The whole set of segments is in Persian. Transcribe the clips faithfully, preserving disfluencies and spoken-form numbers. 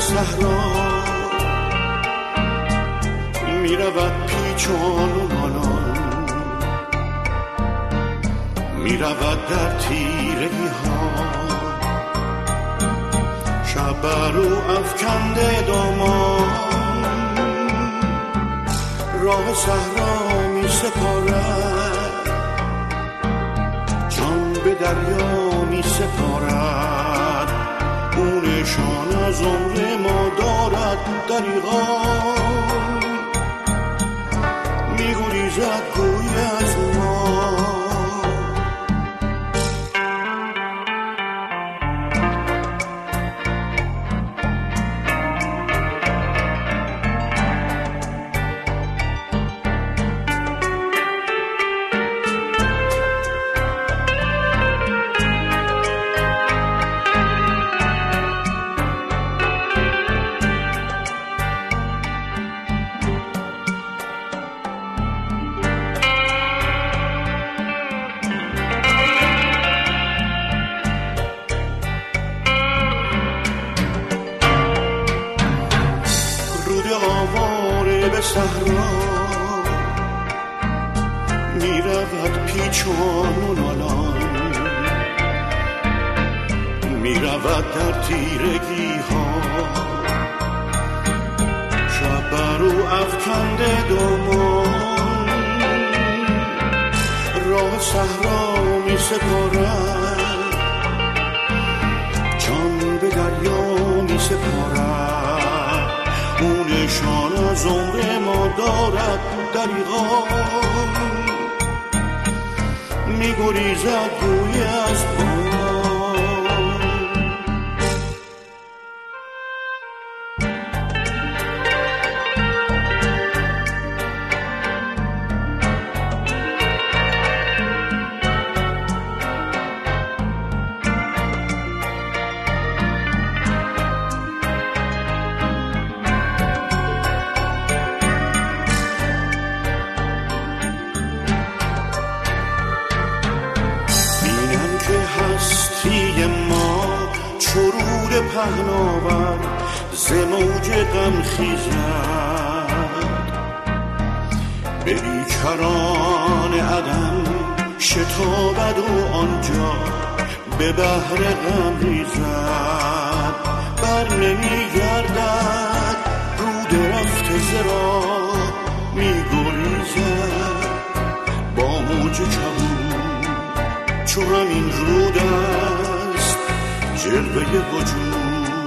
صحرا می رود پیچان و مالان، می رود در تیرگی ها، شب بر او افکنده دامان، راه صحرا می سپارد، جان به دریا می سپارد، او نشان از عمر ما دارد دریغا، می گریزد گوی از ما. آواره به صحرا می رود پیچان و نالان، می رود در تیرگی ها، شب بر او افکنده دامان، راه صحرا می سپارد، جان به دریا می سپارد، او نشان از عمر ما دارد دریغا، می گریزد گوی از ما. هستی ما چرور پهناور ز موج غم خیزد، به بیکران عدم شتابد و آنجا به بحر غم ریزد، بر نمی گردد رود رفته زرا، می گریزد با موج کبود، چو همین رود است جلوه وجود.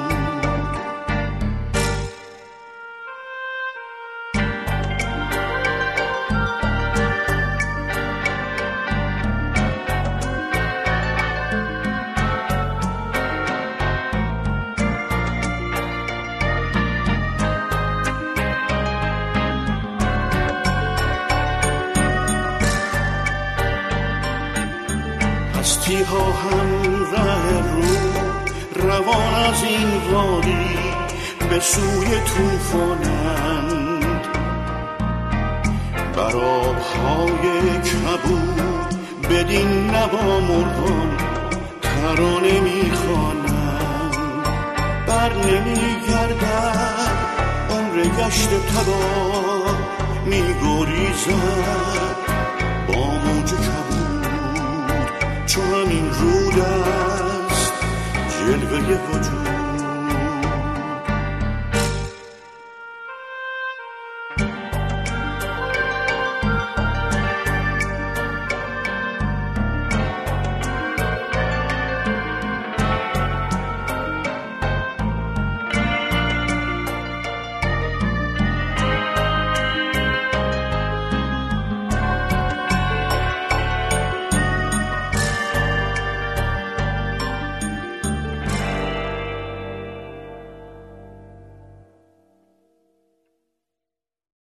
هستی ها هم ره رو روان از این وادی به سوی طوفانند، بر آبهای کبود بدین نوا مرغان ترانه میخوانند، بر نمی گردد عمر گشت تباه، می گریزد با موج کبود، چون همین رود است جلوه وجود.